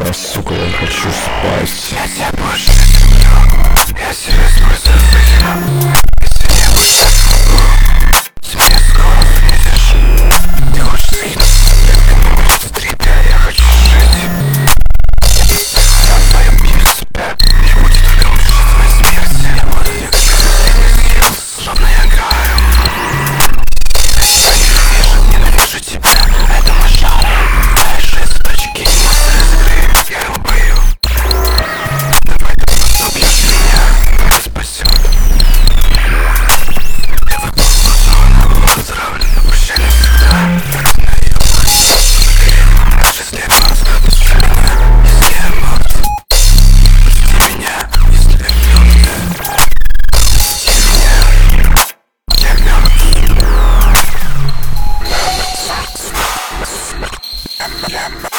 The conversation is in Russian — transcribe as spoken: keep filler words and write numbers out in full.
я, сука, я хочу спать. Я тебя больше не люблю. Я серьезно разрушитель. Если не будешь я смогу, ты меня скоро вылезешь. Ты хочешь сгинуть таблетками, смотри, да, я хочу жить. Я постоянно вдвоем бью себя. Не будет только лучше твоей смерти. Я буду двигаться последний сил, словно я играю. Я не вижу, ненавижу тебя. Это мой шар. Моя жизнь в точке, не монстр из игры. Я его бою. Давай ты просто убьешь меня, это спасет. Я выполнил зону, поздравлен, прощай навсегда. Остановил, жизнь для вас, пусти меня, если я мертв. Пусти меня, если я мертв. Пусти меня, я мертв. Я мертв.